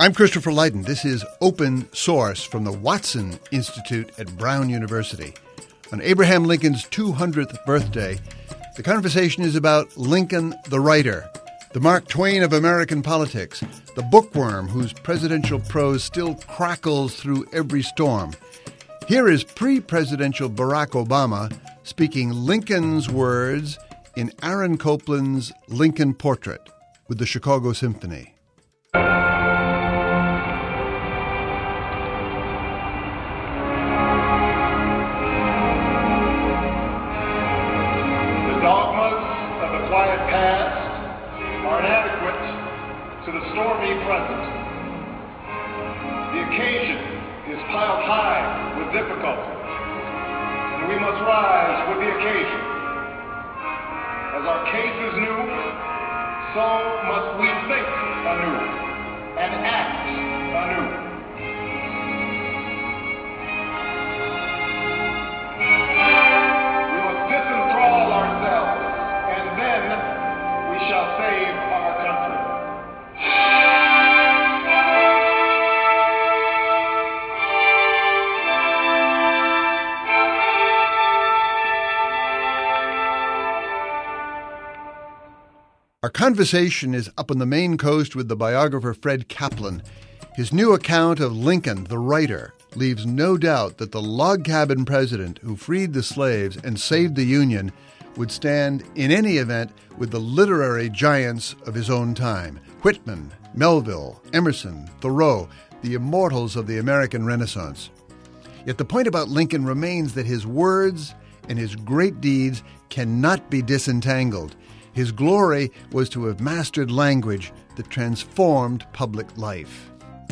I'm Christopher Lydon. This is Open Source from the Watson Institute at Brown University. On Abraham Lincoln's 200th birthday, the conversation is about Lincoln the writer, the Mark Twain of American politics, the bookworm whose presidential prose still crackles through every storm. Here is pre-presidential Barack Obama speaking Lincoln's words in Aaron Copland's Lincoln Portrait with the Chicago Symphony. Our conversation is up on the Maine coast with the biographer Fred Kaplan. His new account of Lincoln, the writer, leaves no doubt that the log cabin president who freed the slaves and saved the Union would stand in any event with the literary giants of his own time. Whitman, Melville, Emerson, Thoreau, the immortals of the American Renaissance. Yet the point about Lincoln remains that his words and his great deeds cannot be disentangled. His glory was to have mastered language that transformed public life.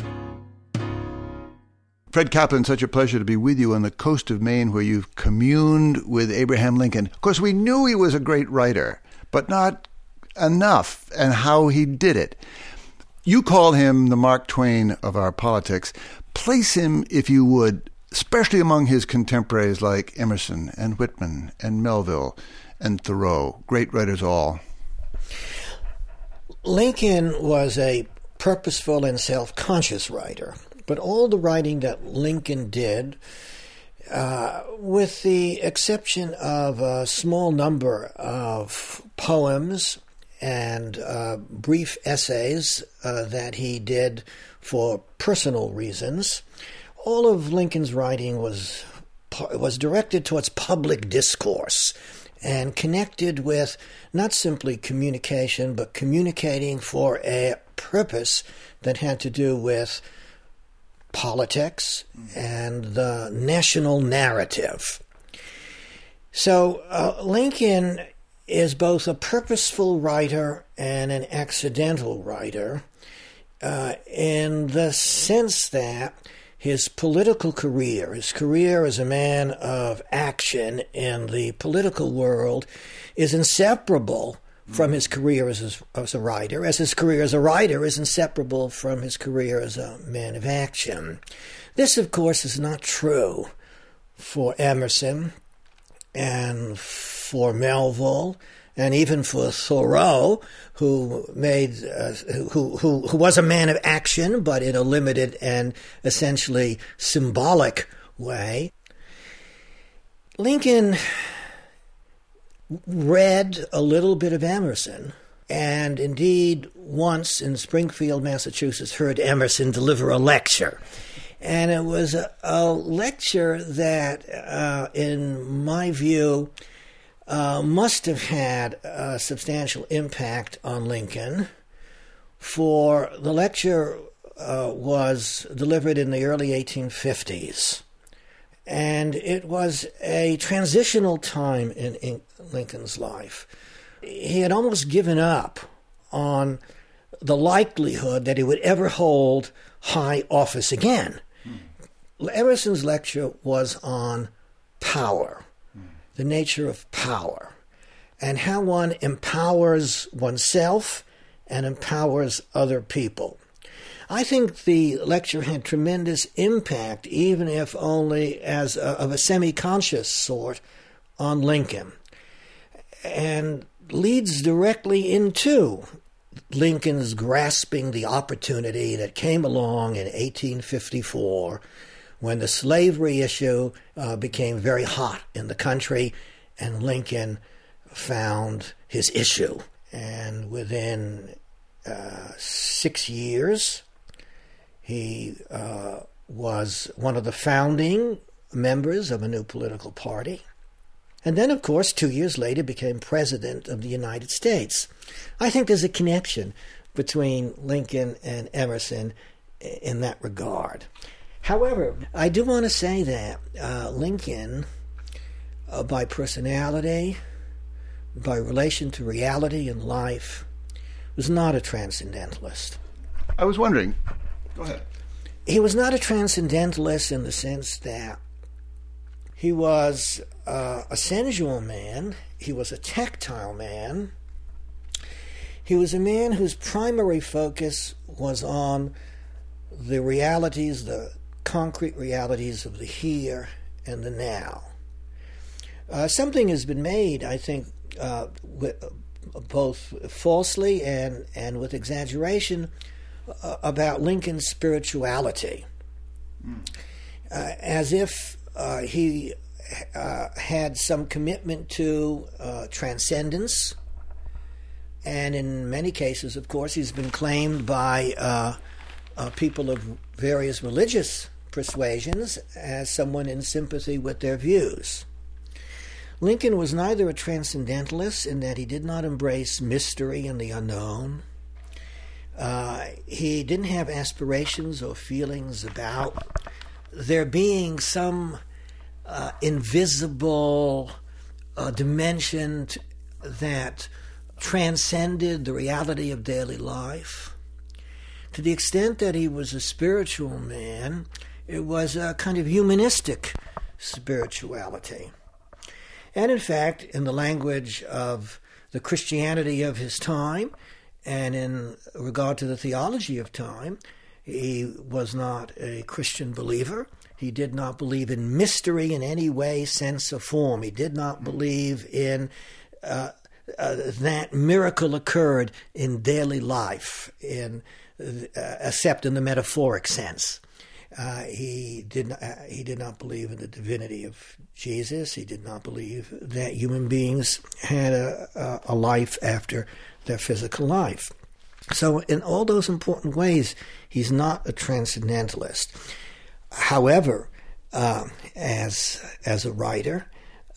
Fred Kaplan, such a pleasure to be with you on the coast of Maine where you've communed with Abraham Lincoln. Of course, we knew he was a great writer, but not enough, and how he did it. You call him the Mark Twain of our politics. Place him, if you would, especially among his contemporaries like Emerson and Whitman and Melville and Thoreau, great writers all. Lincoln was a purposeful and self-conscious writer, but all the writing that Lincoln did, with the exception of a small number of poems and brief essays that he did for personal reasons, all of Lincoln's writing was directed towards public discourse and connected with not simply communication, but communicating for a purpose that had to do with politics and the national narrative. So Lincoln is both a purposeful writer and an accidental writer in the sense that his political career, his career as a man of action in the political world, is inseparable from his career as a writer, as his career as a writer is inseparable from his career as a man of action. This, of course, is not true for Emerson and for Melville and even for Thoreau, who was a man of action, but in a limited and essentially symbolic way. Lincoln read a little bit of Emerson, and indeed once in Springfield, Massachusetts, heard Emerson deliver a lecture. And it was a lecture that, in my view, must have had a substantial impact on Lincoln, for the lecture was delivered in the early 1850s. And it was a transitional time in Lincoln's life. He had almost given up on the likelihood that he would ever hold high office again. Emerson's lecture was on power, the nature of power, and how one empowers oneself and empowers other people. I think the lecture had tremendous impact, even if only of a semi-conscious sort, on Lincoln, and leads directly into Lincoln's grasping the opportunity that came along in 1854 when the slavery issue became very hot in the country, and Lincoln found his issue. And within 6 years, he was one of the founding members of a new political party. And then, of course, 2 years later became president of the United States. I think there's a connection between Lincoln and Emerson in that regard. However, I do want to say that Lincoln, by personality, by relation to reality and life, was not a transcendentalist. I was wondering. Go ahead. He was not a transcendentalist in the sense that he was a sensual man. He was a tactile man. He was a man whose primary focus was on the realities, the concrete realities of the here and the now. Something has been made, I think, both falsely and with exaggeration, about Lincoln's spirituality, as if he had some commitment to transcendence. And in many cases, of course, he's been claimed by people of various religious persuasions as someone in sympathy with their views. Lincoln was neither a transcendentalist in that he did not embrace mystery and the unknown. He didn't have aspirations or feelings about there being some invisible dimension that transcended the reality of daily life. To the extent that he was a spiritual man, it was a kind of humanistic spirituality. And in fact, in the language of the Christianity of his time, and in regard to the theology of time, he was not a Christian believer. He did not believe in mystery in any way, sense, or form. He did not believe in that miracle occurred in daily life, except in the metaphoric sense. He did not believe in the divinity of Jesus. He did not believe that human beings had a life after their physical life. So in all those important ways, he's not a transcendentalist. However, as a writer,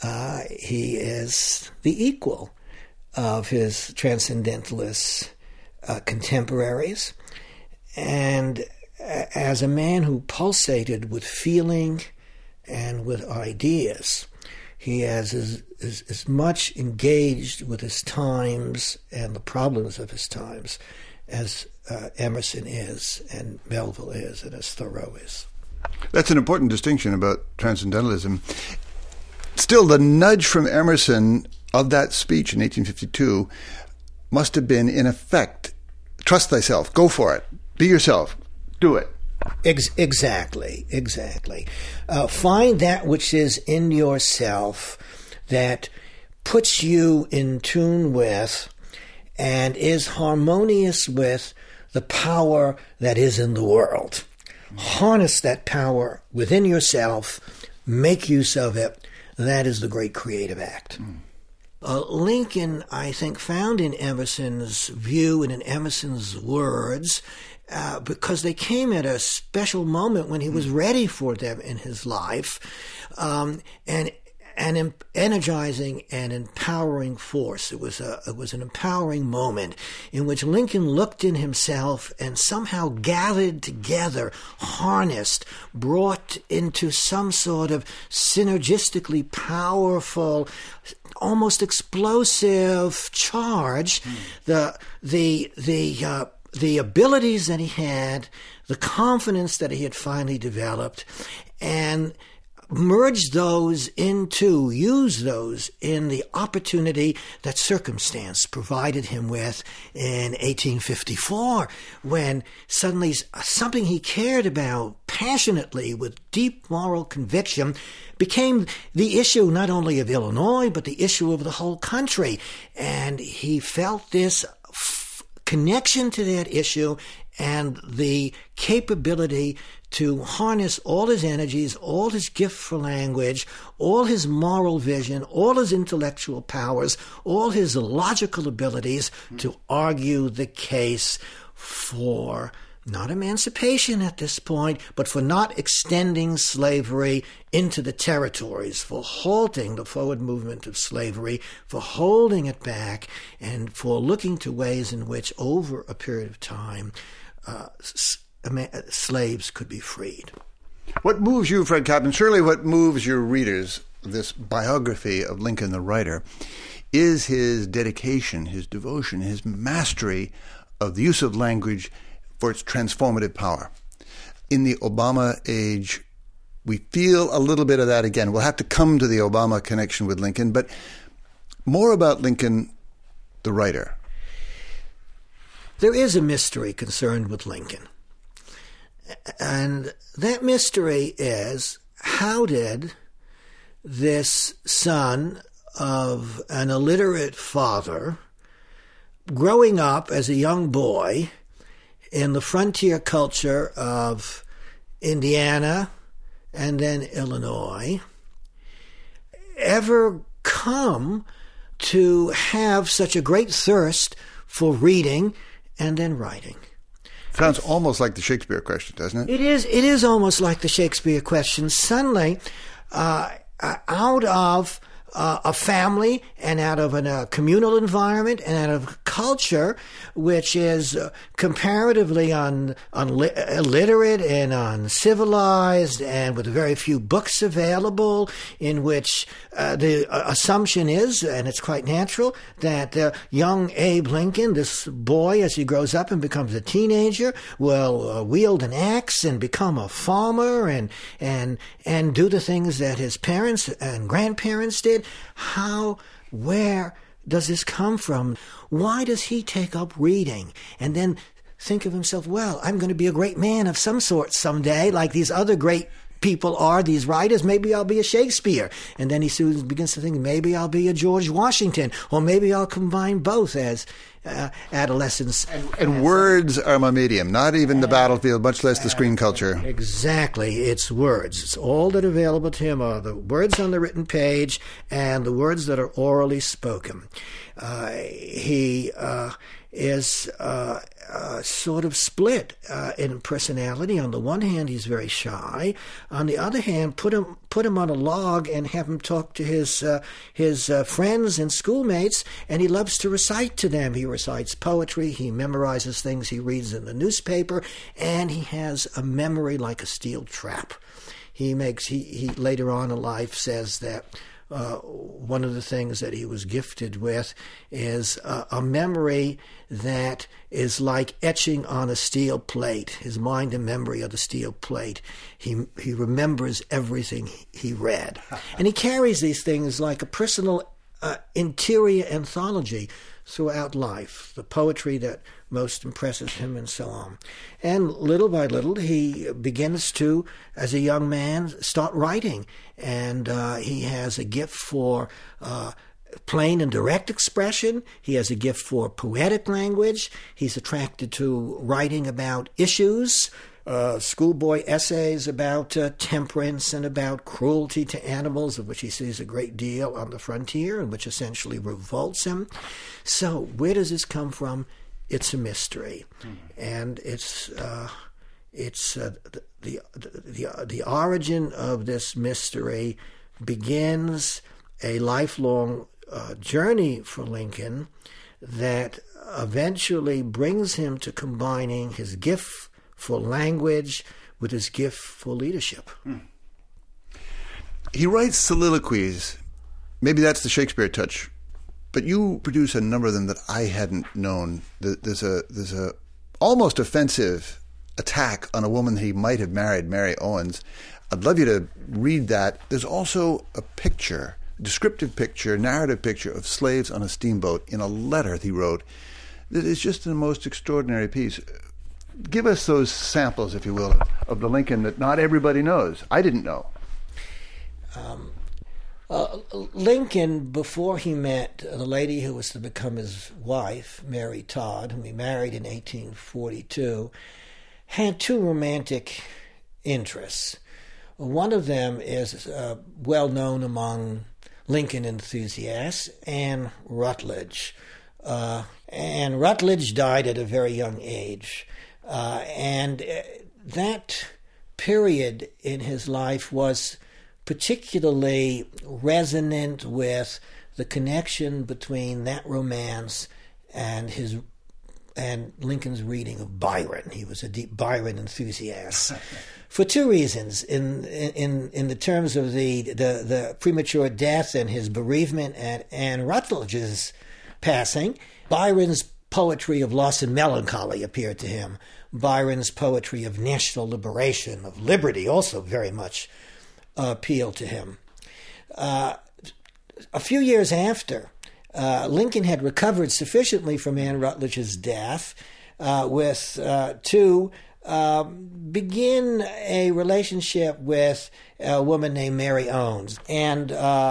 he is the equal of his transcendentalist contemporaries, and as a man who pulsated with feeling and with ideas, he is as much engaged with his times and the problems of his times as Emerson is, and Melville is, and as Thoreau is. That's an important distinction about transcendentalism. Still, the nudge from Emerson of that speech in 1852 must have been, in effect, trust thyself, go for it, be yourself, do it. Exactly. Find that which is in yourself that puts you in tune with and is harmonious with the power that is in the world. Harness that power within yourself, make use of it. That is the great creative act. Lincoln, I think, found in Emerson's view and in Emerson's words, because they came at a special moment when he was ready for them in his life, and an energizing and empowering force. It was an empowering moment in which Lincoln looked in himself and somehow gathered together, harnessed, brought into some sort of synergistically powerful, almost explosive charge, the abilities that he had, the confidence that he had finally developed, and use those in the opportunity that circumstance provided him with in 1854, when suddenly something he cared about passionately with deep moral conviction became the issue not only of Illinois, but the issue of the whole country. And he felt this connection to that issue and the capability to harness all his energies, all his gift for language, all his moral vision, all his intellectual powers, all his logical abilities to argue the case for not emancipation at this point, but for not extending slavery into the territories, for halting the forward movement of slavery, for holding it back, and for looking to ways in which, over a period of time, slaves could be freed. What moves you, Fred Kaplan, surely what moves your readers, this biography of Lincoln the writer, is his dedication, his devotion, his mastery of the use of language for its transformative power. In the Obama age, we feel a little bit of that again. We'll have to come to the Obama connection with Lincoln, but more about Lincoln the writer. There is a mystery concerned with Lincoln. And that mystery is, how did this son of an illiterate father, growing up as a young boy in the frontier culture of Indiana and then Illinois, ever come to have such a great thirst for reading and then writing? Sounds almost like the Shakespeare question, doesn't it? It is almost like the Shakespeare question. Suddenly, out of a family and out of a communal environment and out of culture which is comparatively illiterate and uncivilized and with very few books available, in which the assumption is, and it's quite natural, that young Abe Lincoln, this boy, as he grows up and becomes a teenager, will wield an axe and become a farmer and do the things that his parents and grandparents did. Where does this come from? Why does he take up reading and then think of himself, well, I'm going to be a great man of some sort someday, like these other great people are, these writers. Maybe I'll be a Shakespeare. And then he soon begins to think, maybe I'll be a George Washington, or maybe I'll combine both as adolescents. And words are my medium, not even the battlefield, much less the screen culture. Exactly. It's words. It's all that are available to him are the words on the written page and the words that are orally spoken. He is sort of split in personality. On the one hand, he's very shy. On the other hand, put him on a log and have him talk to his friends and schoolmates, and he loves to recite to them. He recites poetry. He memorizes things he reads in the newspaper, and he has a memory like a steel trap. He later on in life says that one of the things that he was gifted with is a memory that is like etching on a steel plate. His mind and memory are the steel plate. He remembers everything he read. And he carries these things like a personal interior anthology throughout life, the poetry that most impresses him and so on. And little by little, he begins to, as a young man, start writing. And he has a gift for plain and direct expression. He has a gift for poetic language. He's attracted to writing about issues, schoolboy essays about temperance and about cruelty to animals, of which he sees a great deal on the frontier and which essentially revolts him. So where does this come from? It's a mystery. And it's the origin of this mystery begins a lifelong journey for Lincoln that eventually brings him to combining his gift for language with his gift for leadership. He writes soliloquies. Maybe that's the Shakespeare touch. But you produce a number of them that I hadn't known. There's a almost offensive attack on a woman he might have married, Mary Owens. I'd love you to read that. There's also a picture, descriptive picture, narrative picture of slaves on a steamboat in a letter he wrote that is just the most extraordinary piece. Give us those samples, if you will, of the Lincoln that not everybody knows. I didn't know. Lincoln, before he met the lady who was to become his wife, Mary Todd, whom he married in 1842, had two romantic interests. One of them is well known among Lincoln enthusiasts, Anne Rutledge. Anne Rutledge died at a very young age, and that period in his life was particularly resonant with the connection between that romance and Lincoln's reading of Byron. He was a deep Byron enthusiast. For two reasons. In the terms of the premature death and his bereavement at Anne Rutledge's passing, Byron's poetry of loss and melancholy appeared to him. Byron's poetry of national liberation, of liberty, also very much appealed to him. A few years after, Lincoln had recovered sufficiently from Anne Rutledge's death to begin a relationship with a woman named Mary Owens. And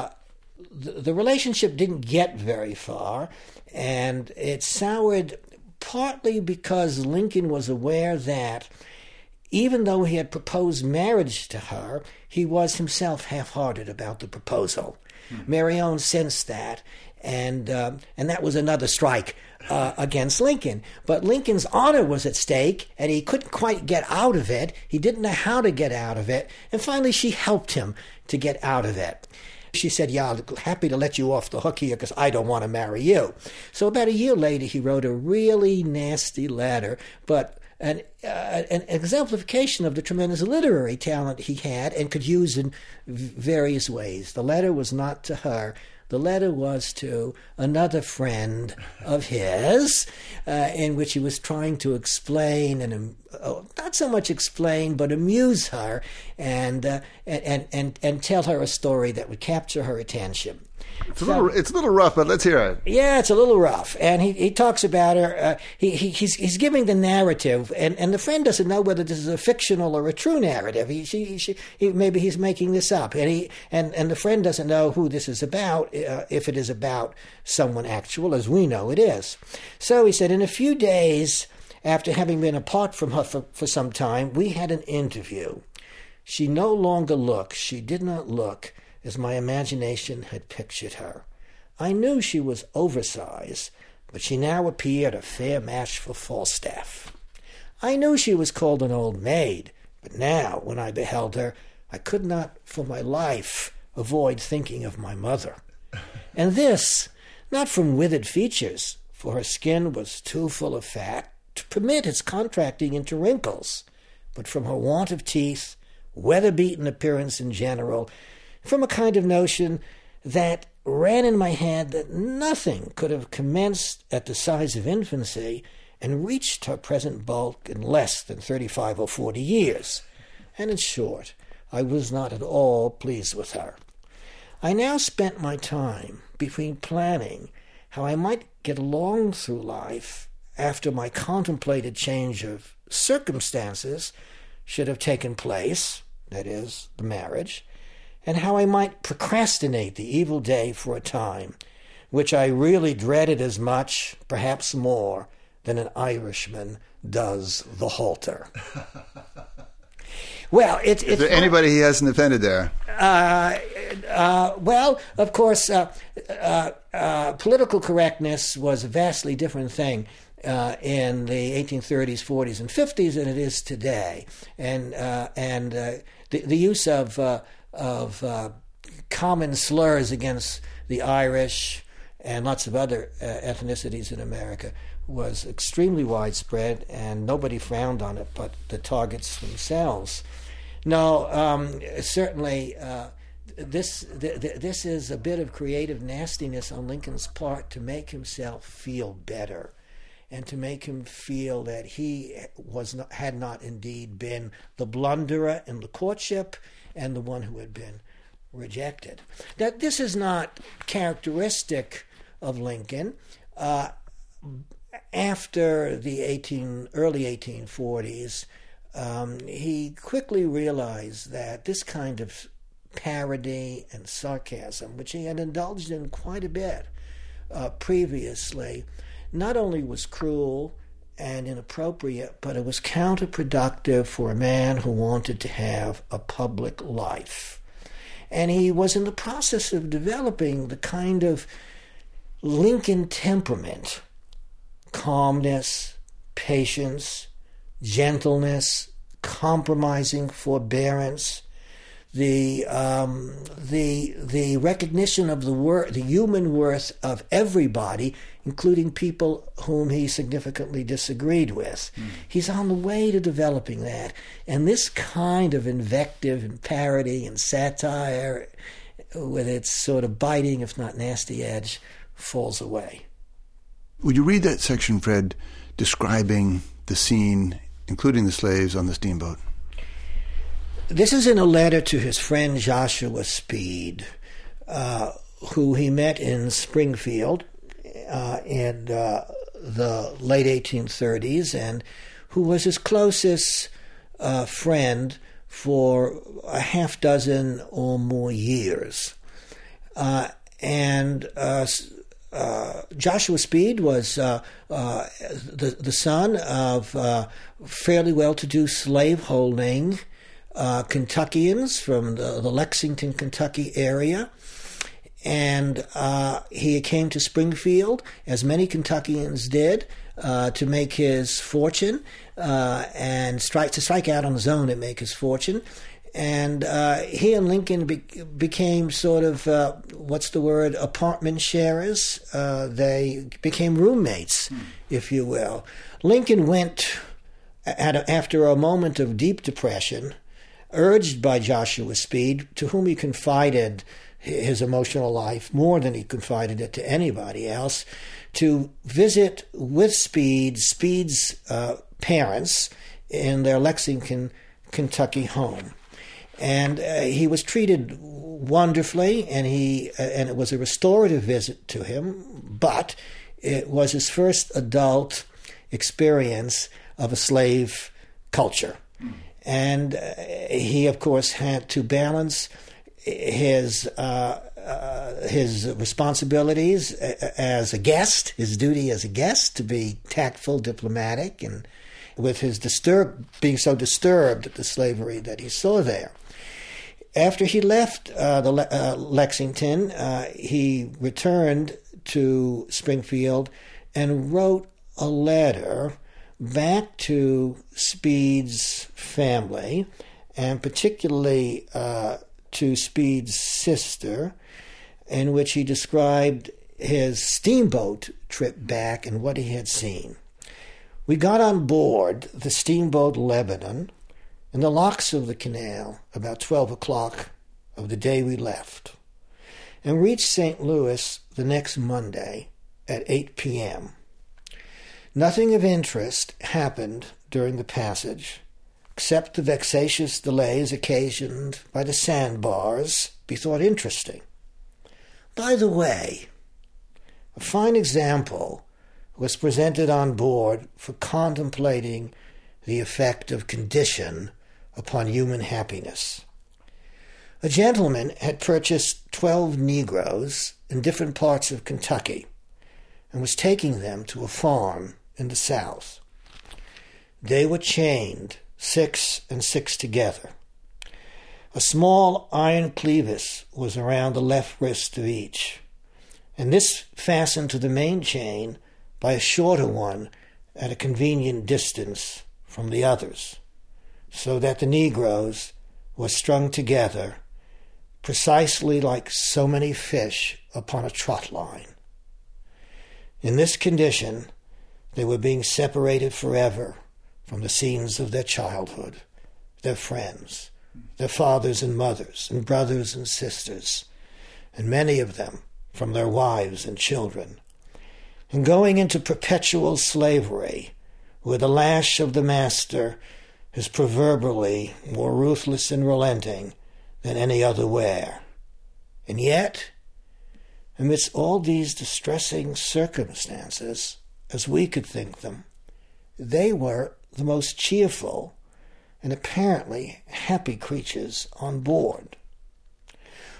the relationship didn't get very far, and it soured partly because Lincoln was aware that even though he had proposed marriage to her, he was himself half-hearted about the proposal. Mary Owens sensed that, and that was another strike against Lincoln. But Lincoln's honor was at stake, and he couldn't quite get out of it. He didn't know how to get out of it, and finally she helped him to get out of it. She said, "Yeah, I'm happy to let you off the hook here because I don't want to marry you." So about a year later, he wrote a really nasty letter, but an exemplification of the tremendous literary talent he had and could use in various ways. The letter was not to her. The letter was to another friend of his, in which he was trying to explain, and not so much explain, but amuse her, and tell her a story that would capture her attention. It's a little rough, but let's hear it. Yeah, it's a little rough, and he talks about her. He's giving the narrative, and the friend doesn't know whether this is a fictional or a true narrative. Maybe he's making this up, and the friend doesn't know who this is about, if it is about someone actual, as we know it is. So he said, in a few days after having been apart from her for some time, we had an interview. She no longer looked. She did not look as my imagination had pictured her. I knew she was oversized, but she now appeared a fair match for Falstaff. I knew she was called an old maid, but now, when I beheld her, I could not for my life avoid thinking of my mother. And this, not from withered features, for her skin was too full of fat to permit its contracting into wrinkles, but from her want of teeth, weather-beaten appearance in general, from a kind of notion that ran in my head that nothing could have commenced at the size of infancy and reached her present bulk in less than 35 or 40 years. And in short, I was not at all pleased with her. I now spent my time between planning how I might get along through life after my contemplated change of circumstances should have taken place, that is, the marriage, and how I might procrastinate the evil day for a time, which I really dreaded as much, perhaps more, than an Irishman does the halter. Well, is there anybody he hasn't offended there? Well, of course, political correctness was a vastly different thing in the 1830s, 40s, and 50s than it is today, and the use of common slurs against the Irish and lots of other ethnicities in America was extremely widespread, and nobody frowned on it but the targets themselves. No, certainly this is a bit of creative nastiness on Lincoln's part to make himself feel better, and to make him feel that he had not indeed been the blunderer in the courtship and the one who had been rejected. Now, this is not characteristic of Lincoln. After the early 1840s, he quickly realized that this kind of parody and sarcasm, which he had indulged in quite a bit previously, not only was cruel and inappropriate, but it was counterproductive for a man who wanted to have a public life. And he was in the process of developing the kind of Lincoln temperament: calmness, patience, gentleness, compromising forbearance, the recognition of the human worth of everybody, including people whom he significantly disagreed with. He's on the way to developing that. And this kind of invective and parody and satire, with its sort of biting, if not nasty edge, falls away. Would you read that section, Fred, describing the scene, including the slaves on the steamboat? This is in a letter to his friend Joshua Speed, who he met in Springfield in the late 1830s, and who was his closest friend for a half dozen or more years. Joshua Speed was the son of fairly well-to-do slaveholding Kentuckians from the Lexington, Kentucky area. And he came to Springfield, as many Kentuckians did, to make his fortune and strike out on his own and make his fortune. And he and Lincoln became sort of, apartment sharers. They became roommates, if you will. Lincoln went, after a moment of deep depression, urged by Joshua Speed, to whom he confided his emotional life more than he confided it to anybody else, to visit with Speed's parents in their Lexington, Kentucky home. And he was treated wonderfully, and it was a restorative visit to him, but it was his first adult experience of a slave culture. And he, of course, had to balance his responsibilities as a guest, his duty as a guest, to be tactful, diplomatic, and with his being so disturbed at the slavery that he saw there. After he left Lexington, he returned to Springfield and wrote a letter back to Speed's family, and particularly to Speed's sister, in which he described his steamboat trip back and what he had seen. We got on board the steamboat Lebanon in the locks of the canal about 12 o'clock of the day we left, and reached St. Louis the next Monday at 8 p.m. Nothing of interest happened during the passage, except the vexatious delays occasioned by the sandbars be thought interesting. By the way, a fine example was presented on board for contemplating the effect of condition upon human happiness. A gentleman had purchased 12 Negroes in different parts of Kentucky and was taking them to a farm in the South. They were chained 6 and 6 together. A small iron clevis was around the left wrist of each, and this fastened to the main chain by a shorter one at a convenient distance from the others, so that the Negroes were strung together precisely like so many fish upon a trot line. In this condition, they were being separated forever from the scenes of their childhood, their friends, their fathers and mothers, and brothers and sisters, and many of them from their wives and children, and going into perpetual slavery, where the lash of the master is proverbially more ruthless and relenting than any other wear. And yet, amidst all these distressing circumstances, as we could think them, they were the most cheerful and apparently happy creatures on board.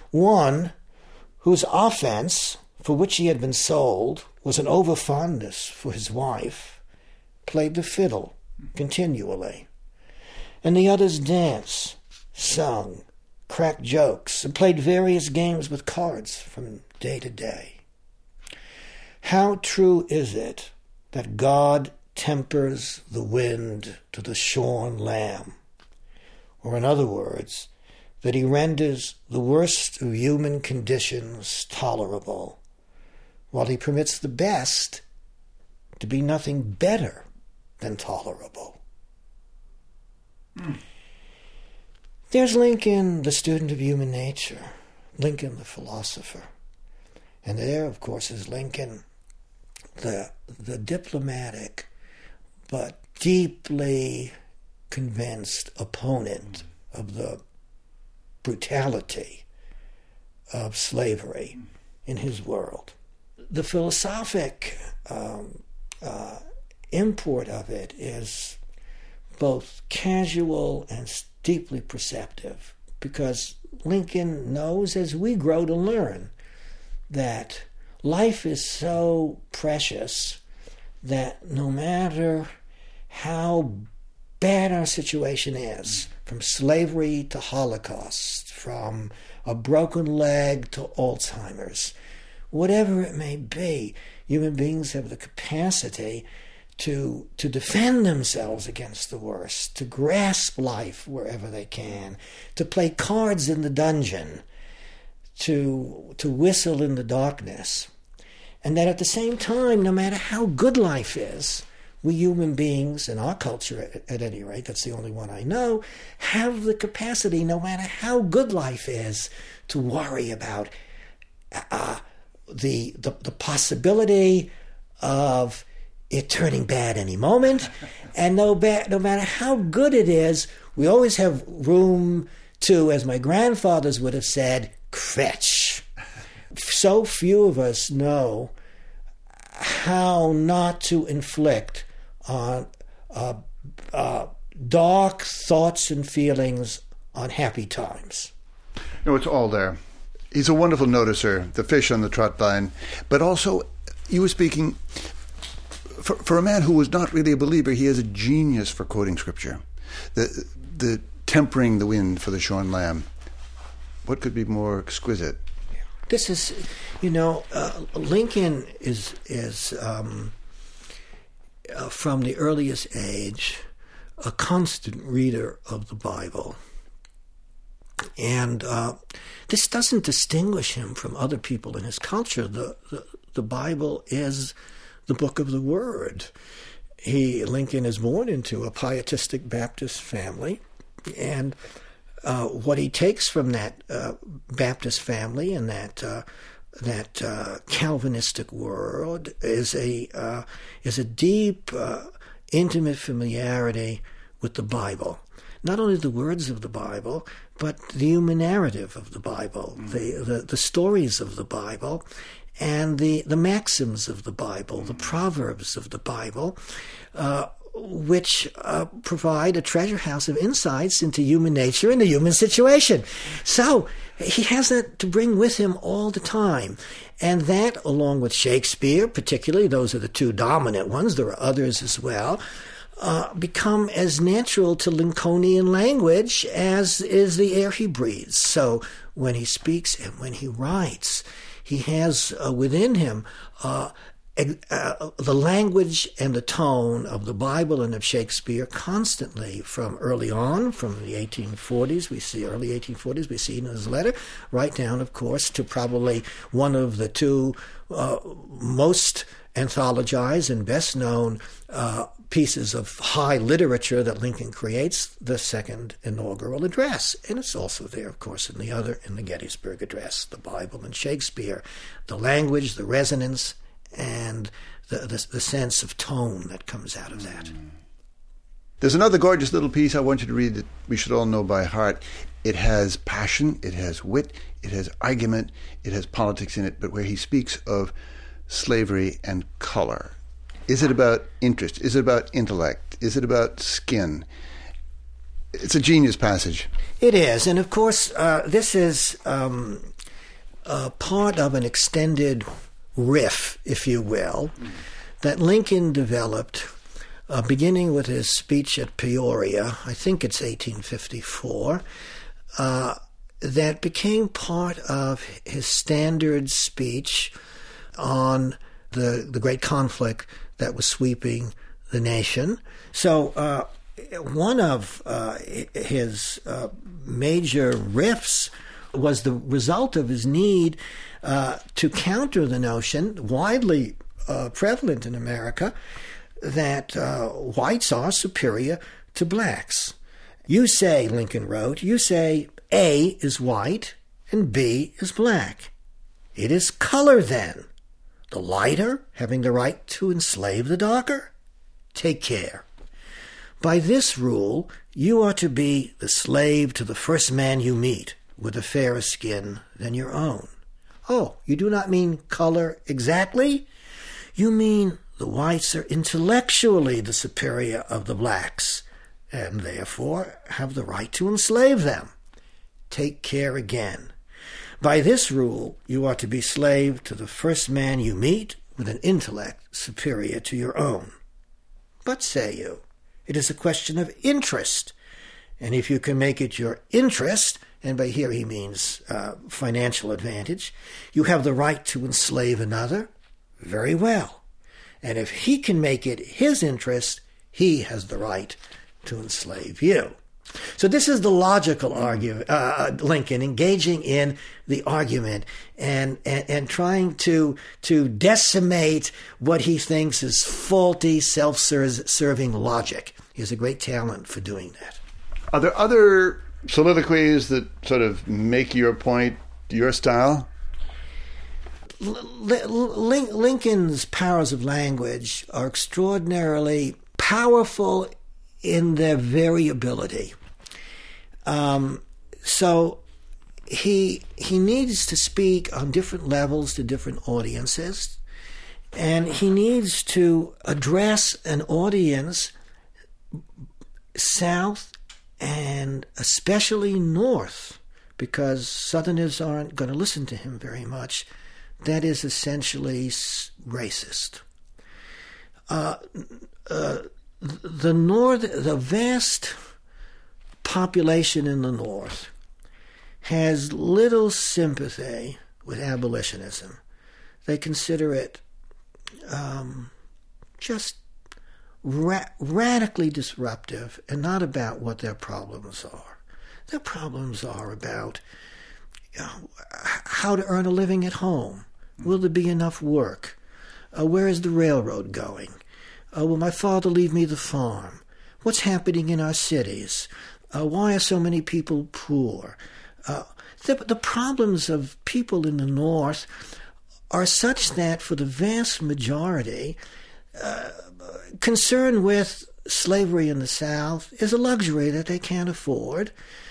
One whose offense, for which he had been sold, was an overfondness for his wife, played the fiddle continually. And the others danced, sung, cracked jokes, and played various games with cards from day to day. How true is it that God tempers the wind to the shorn lamb? Or in other words, that he renders the worst of human conditions tolerable, while he permits the best to be nothing better than tolerable. There's Lincoln, the student of human nature, Lincoln, the philosopher. And there, of course, is Lincoln, the diplomatic but deeply convinced opponent of the brutality of slavery in his world. The philosophic import of it is both casual and deeply perceptive, because Lincoln knows, as we grow to learn, that life is so precious that no matter how bad our situation is, from slavery to Holocaust, from a broken leg to Alzheimer's, whatever it may be, human beings have the capacity to defend themselves against the worst, to grasp life wherever they can, to play cards in the dungeon, to whistle in the darkness. And that at the same time, no matter how good life is, we human beings, in our culture at any rate, that's the only one I know, have the capacity, no matter how good life is, to worry about the possibility of it turning bad any moment. And no matter how good it is, we always have room to, as my grandfathers would have said, kvetch. So few of us know how not to inflict on dark thoughts and feelings on happy times. No, it's all there. He's a wonderful noticer, the fish on the trot line. But also, you were speaking, for a man who was not really a believer, he has a genius for quoting Scripture. The tempering the wind for the shorn lamb. What could be more exquisite? This is, Lincoln is from the earliest age a constant reader of the Bible. And this doesn't distinguish him from other people in his culture. The Bible is the book of the Word. Lincoln is born into a pietistic Baptist family, and what he takes from that Baptist family and that Calvinistic world is a deep, intimate familiarity with the Bible. Not only the words of the Bible, but the human narrative of the Bible, the stories of the Bible, and the maxims of the Bible, the proverbs of the Bible, which provide a treasure house of insights into human nature and the human situation. So he has that to bring with him all the time. And that, along with Shakespeare, particularly, those are the two dominant ones, there are others as well, become as natural to Lincolnian language as is the air he breathes. So when he speaks and when he writes, he has within him the language and the tone of the Bible and of Shakespeare constantly from early on, from the 1840s, early 1840s, we see in his letter, right down, of course, to probably one of the two most anthologized and best known pieces of high literature that Lincoln creates, the Second Inaugural Address. And it's also there, of course, in the Gettysburg Address, the Bible and Shakespeare, the language, the resonance, and the sense of tone that comes out of that. There's another gorgeous little piece I want you to read that we should all know by heart. It has passion, it has wit, it has argument, it has politics in it, but where he speaks of slavery and color. Is it about interest? Is it about intellect? Is it about skin? It's a genius passage. It is. And of course, this is part of an extended riff, if you will, that Lincoln developed beginning with his speech at Peoria, I think it's 1854, that became part of his standard speech on the great conflict that was sweeping the nation. So one of his major riffs was the result of his need to counter the notion, widely prevalent in America, that whites are superior to blacks. You say, Lincoln wrote, you say A is white and B is black. It is color then. The lighter having the right to enslave the darker? Take care. By this rule, you are to be the slave to the first man you meet with a fairer skin than your own. Oh, you do not mean color exactly? You mean the whites are intellectually the superior of the blacks, and therefore have the right to enslave them. Take care again. By this rule, you are to be slave to the first man you meet with an intellect superior to your own. But, say you, it is a question of interest, and if you can make it your interest, and by here he means financial advantage, you have the right to enslave another. Very well. And if he can make it his interest, he has the right to enslave you. So this is the logical argument, Lincoln engaging in the argument and trying to decimate what he thinks is faulty, self-serving logic. He has a great talent for doing that. Are there other soliloquies that sort of make your point, your style? Lincoln's powers of language are extraordinarily powerful in their variability. So he needs to speak on different levels to different audiences, and he needs to address an audience south and especially north, because Southerners aren't going to listen to him very much. That is essentially racist. The vast population in the North has little sympathy with abolitionism. They consider it just radically disruptive and not about what their problems are. Their problems are about how to earn a living at home. Will there be enough work? Where is the railroad going? Will my father leave me the farm? What's happening in our cities? Why are so many people poor? The problems of people in the North are such that for the vast majority, concern with slavery in the South is a luxury that they can't afford.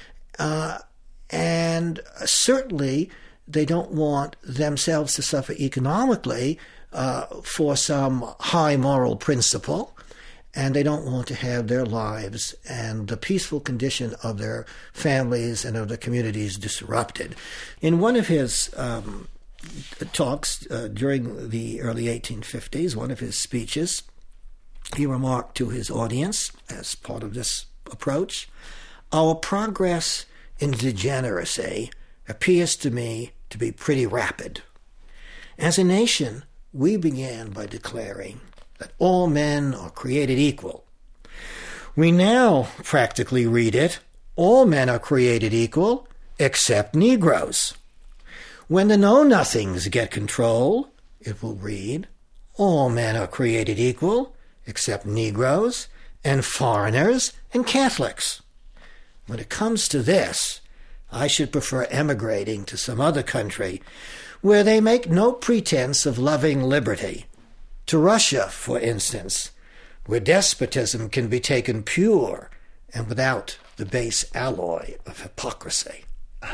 And certainly they don't want themselves to suffer economically for some high moral principle, and they don't want to have their lives and the peaceful condition of their families and of their communities disrupted. In one of his talks during the early 1850s, one of his speeches, he remarked to his audience, as part of this approach, "Our progress in degeneracy appears to me to be pretty rapid. As a nation, we began by declaring that all men are created equal. We now practically read it, all men are created equal, except Negroes. When the Know-Nothings get control, it will read, all men are created equal, except Negroes and foreigners and Catholics. When it comes to this, I should prefer emigrating to some other country where they make no pretense of loving liberty. To Russia, for instance, where despotism can be taken pure and without the base alloy of hypocrisy."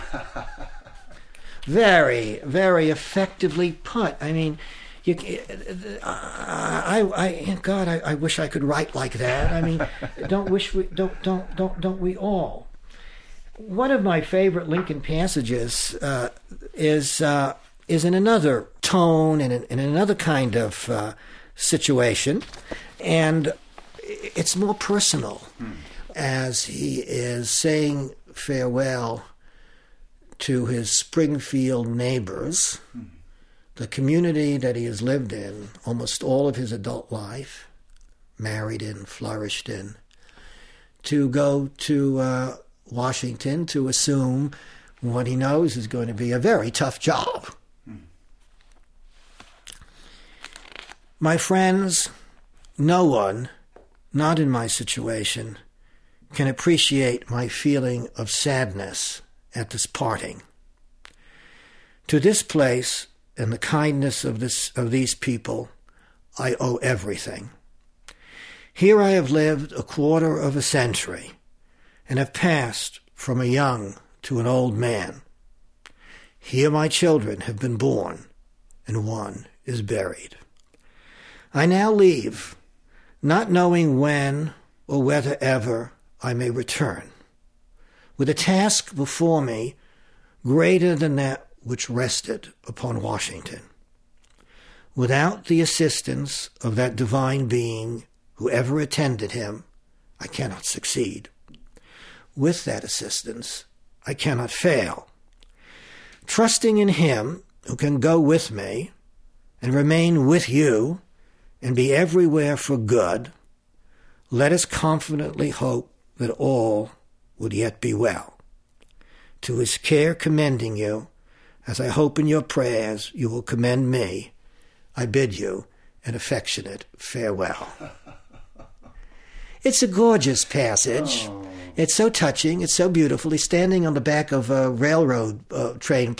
Very, very effectively put. I mean, I wish I could write like that. I mean, don't we all? one of my favorite Lincoln passages is in another tone and in another kind of situation, and it's more personal. As he is saying farewell to his Springfield neighbors, the community that he has lived in almost all of his adult life, married in, flourished in, to go to Washington to assume what he knows is going to be a very tough job. My friends, no one, not in my situation, can appreciate my feeling of sadness at this parting. To this place and the kindness of these people, I owe everything. Here I have lived a quarter of a century and have passed from a young to an old man. Here my children have been born, and one is buried. I now leave, not knowing when or whether ever I may return, with a task before me greater than that which rested upon Washington. Without the assistance of that divine being who ever attended him, I cannot succeed. With that assistance, I cannot fail. Trusting in him who can go with me and remain with you and be everywhere for good, let us confidently hope that all would yet be well. To his care commending you, as I hope in your prayers you will commend me, I bid you an affectionate farewell. It's a gorgeous passage. Oh. It's so touching. It's so beautiful. He's standing on the back of a railroad train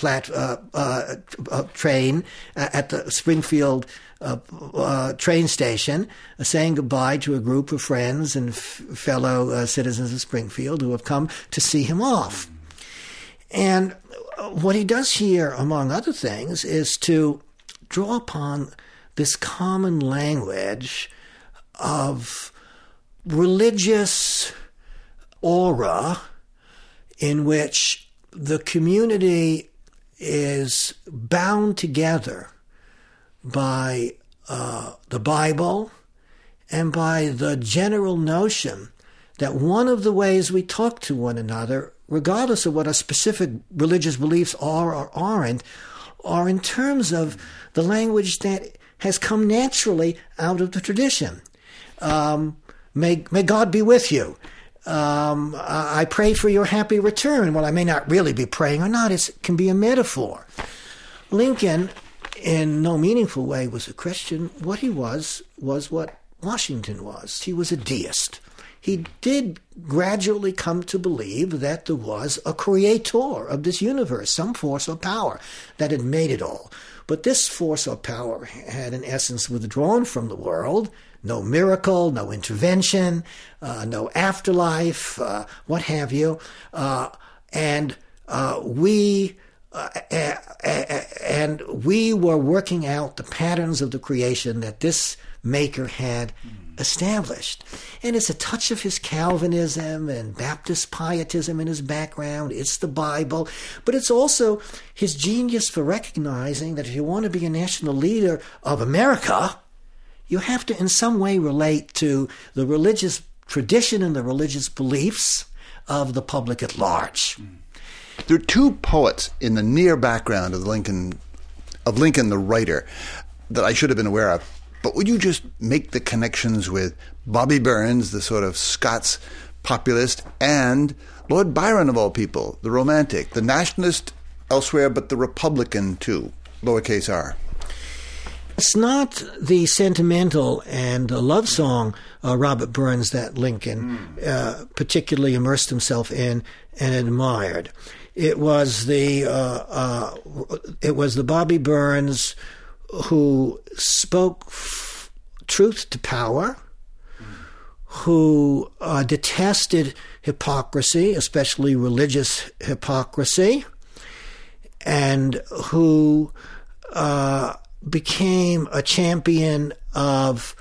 at the Springfield train station, saying goodbye to a group of friends and fellow citizens of Springfield who have come to see him off. And what he does here, among other things, is to draw upon this common language of religious aura in which the community is bound together by the Bible and by the general notion that one of the ways we talk to one another, regardless of what our specific religious beliefs are or aren't, are in terms of the language that has come naturally out of the tradition. May God be with you. I pray for your happy return. Well, I may not really be praying or not. It can be a metaphor. Lincoln, in no meaningful way, was a Christian. What he was what Washington was. He was a deist. He did gradually come to believe that there was a creator of this universe, some force or power that had made it all. But this force or power had, in essence, withdrawn from the world. No miracle, no intervention, no afterlife, what have you. And we were working out the patterns of the creation that this maker had established. And it's a touch of his Calvinism and Baptist pietism in his background. It's the Bible. But it's also his genius for recognizing that if you want to be a national leader of America, you have to in some way relate to the religious tradition and the religious beliefs of the public at large. There are two poets in the near background of Lincoln the writer that I should have been aware of. But would you just make the connections with Bobby Burns, the sort of Scots populist, and Lord Byron, of all people, the romantic, the nationalist elsewhere, but the Republican too, lowercase r? It's not the sentimental and love song Robert Burns that Lincoln particularly immersed himself in and admired. It was the Bobby Burns who spoke truth to power, who detested hypocrisy, especially religious hypocrisy, and who became a champion of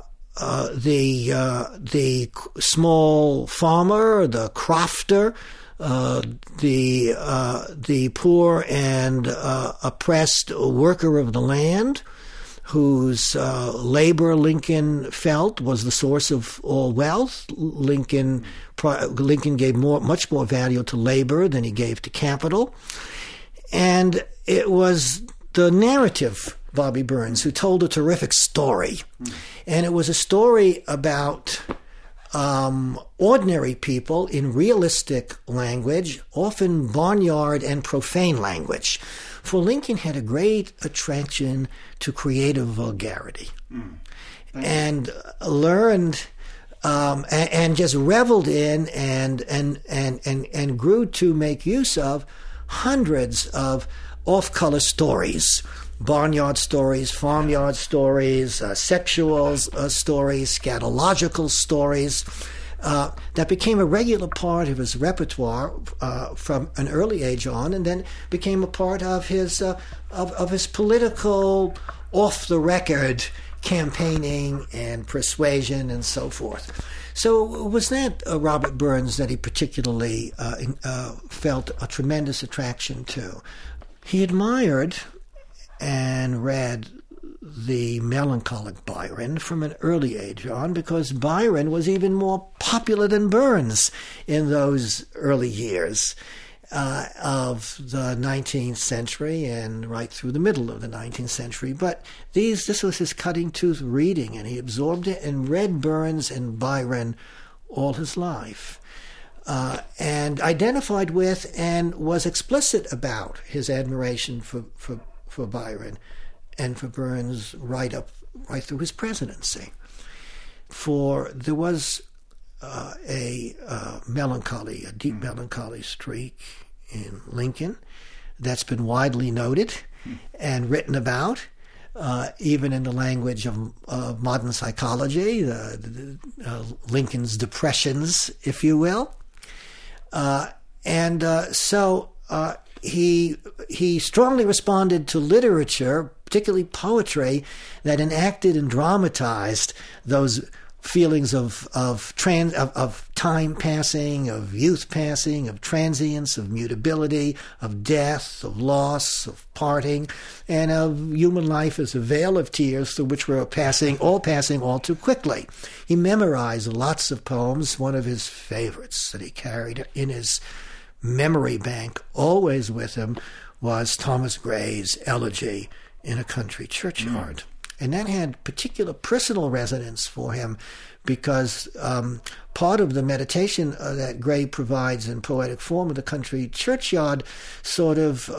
the small farmer, the crofter, the poor and oppressed worker of the land, whose labor Lincoln felt was the source of all wealth. Lincoln gave much more value to labor than he gave to capital. And it was the narrative, Bobby Burns, who told a terrific story. And it was a story about ordinary people in realistic language, often barnyard and profane language. For Lincoln had a great attraction to creative vulgarity, and learned and just reveled in and grew to make use of hundreds of off-color stories. Barnyard stories, farmyard stories, sexual stories, scatological stories, that became a regular part of his repertoire from an early age on, and then became a part of his political, off-the-record campaigning and persuasion and so forth. So it was that Robert Burns that he particularly felt a tremendous attraction to. He admired and read the melancholic Byron from an early age on, because Byron was even more popular than Burns in those early years of the 19th century and right through the middle of the 19th century. But this was his cutting-tooth reading, and he absorbed it and read Burns and Byron all his life. And identified with and was explicit about his admiration for Byron and for Burns right through his presidency. For there was a deep melancholy streak in Lincoln that's been widely noted and written about, even in the language of modern psychology, Lincoln's depressions, if you will. So he strongly responded to literature, particularly poetry, that enacted and dramatized those feelings of time passing, of youth passing, of transience, of mutability, of death, of loss, of parting, and of human life as a veil of tears through which we're passing all too quickly. He memorized lots of poems. One of his favorites that he carried in his memory bank, always with him, was Thomas Gray's Elegy in a Country Churchyard. And that had particular personal resonance for him, because part of the meditation that Gray provides in poetic form of the country churchyard sort of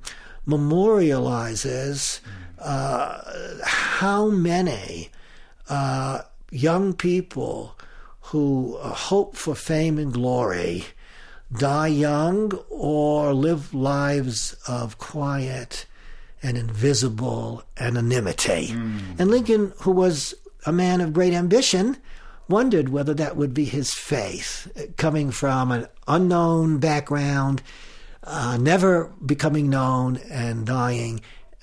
memorializes how many young people who hope for fame and glory die young or live lives of quiet and invisible anonymity. And Lincoln, who was a man of great ambition, wondered whether that would be his fate, coming from an unknown background, never becoming known, and dying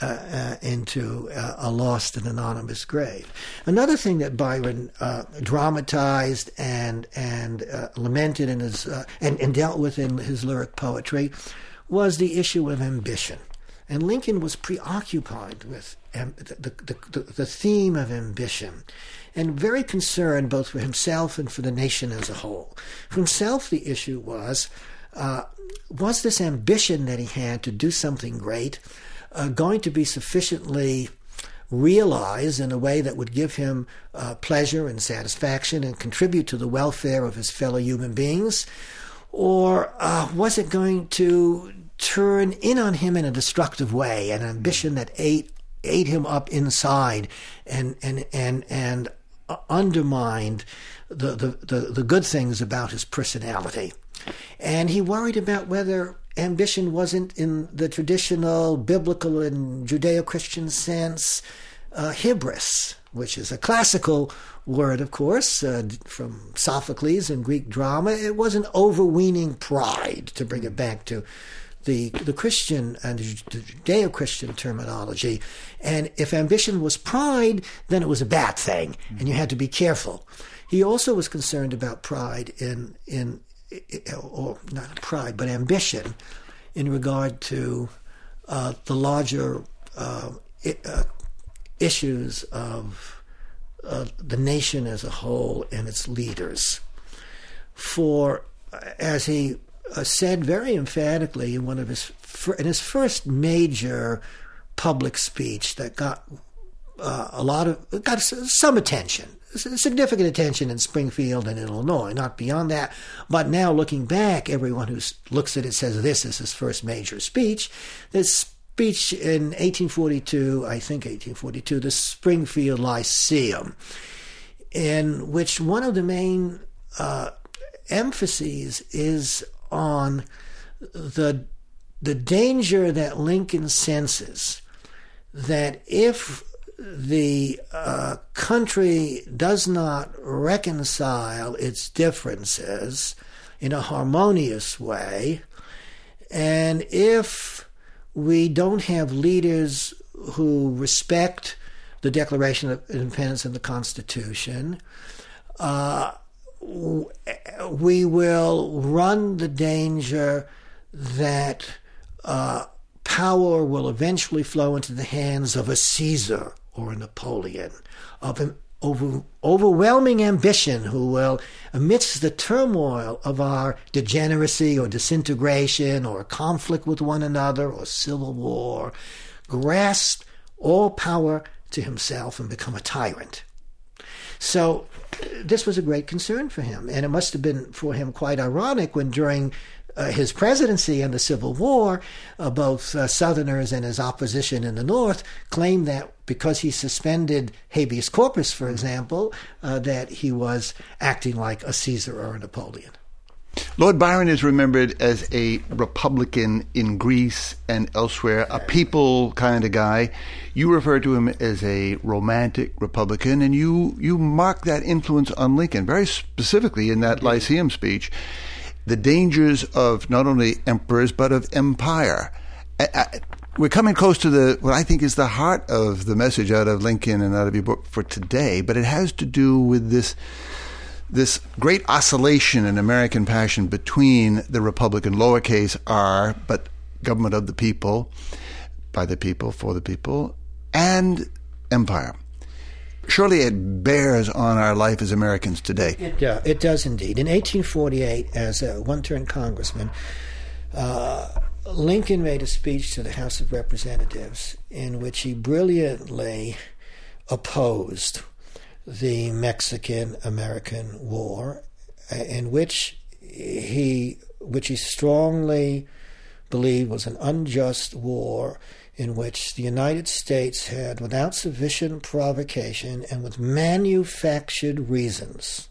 into a lost and anonymous grave. Another thing that Byron dramatized and lamented in his and dealt with in his lyric poetry was the issue of ambition. And Lincoln was preoccupied with the theme of ambition, and very concerned both for himself and for the nation as a whole. For himself, the issue was this ambition that he had to do something great going to be sufficiently realized in a way that would give him pleasure and satisfaction and contribute to the welfare of his fellow human beings? Or was it going to turn in on him in a destructive way, an ambition that ate him up inside and undermined the good things about his personality? And he worried about whether ambition wasn't, in the traditional biblical and Judeo-Christian sense, hybris, which is a classical word, of course, from Sophocles and Greek drama. It was an overweening pride, to bring it back to the Christian and the Judeo-Christian terminology. And if ambition was pride, then it was a bad thing, and you had to be careful. He also was concerned about pride in or not pride, but ambition in regard to the larger issues of the nation as a whole and its leaders. For, as he said very emphatically in his first major public speech that got some attention, significant attention in Springfield and Illinois, not beyond that. But now looking back, everyone who looks at it says this is his first major speech. This speech in 1842, the Springfield Lyceum, in which one of the main emphases is on the danger that Lincoln senses that if the country does not reconcile its differences in a harmonious way, and if we don't have leaders who respect the Declaration of Independence and the Constitution, we will run the danger that power will eventually flow into the hands of a Caesar or a Napoleon, of an overwhelming ambition who will, amidst the turmoil of our degeneracy or disintegration or conflict with one another or civil war, grasp all power to himself and become a tyrant. So this was a great concern for him, and it must have been for him quite ironic when during his presidency and the Civil War, both Southerners and his opposition in the North claimed that because he suspended habeas corpus, for example, that he was acting like a Caesar or a Napoleon. Lord Byron is remembered as a Republican in Greece and elsewhere, a people kind of guy. You refer to him as a romantic Republican, and you mark that influence on Lincoln very specifically in that Lyceum speech. The dangers of not only emperors but of empire. We're coming close to what I think is the heart of the message out of Lincoln and out of your book for today, but it has to do with this great oscillation in American passion between the Republican lowercase r, but government of the people, by the people, for the people, and empire. Surely it bears on our life as Americans today. It does indeed. In 1848, as a one-term congressman, Lincoln made a speech to the House of Representatives in which he brilliantly opposed the Mexican-American War, in which he strongly believed was an unjust war in which the United States had, without sufficient provocation and with manufactured reasons,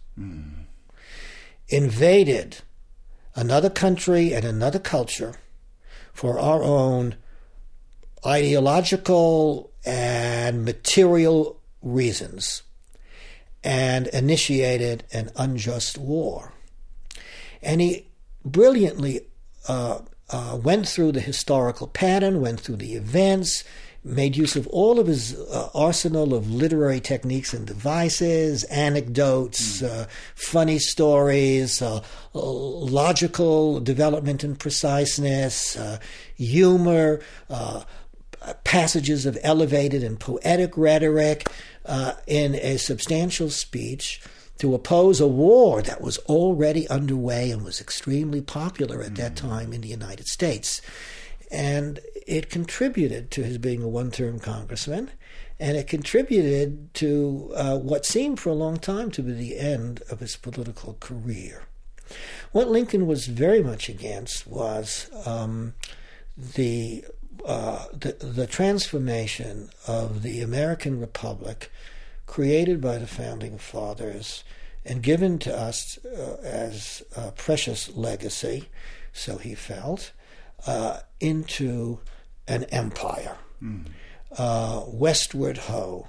invaded another country and another culture for our own ideological and material reasons, and initiated an unjust war. And he brilliantly went through the historical pattern, went through the events, made use of all of his arsenal of literary techniques and devices, anecdotes, funny stories, logical development and preciseness, humor, passages of elevated and poetic rhetoric, in a substantial speech to oppose a war that was already underway and was extremely popular at that time in the United States. And it contributed to his being a one-term congressman, and it contributed to what seemed for a long time to be the end of his political career. What Lincoln was very much against was the transformation of the American Republic created by the Founding Fathers and given to us as a precious legacy, so he felt, into an empire. Westward ho,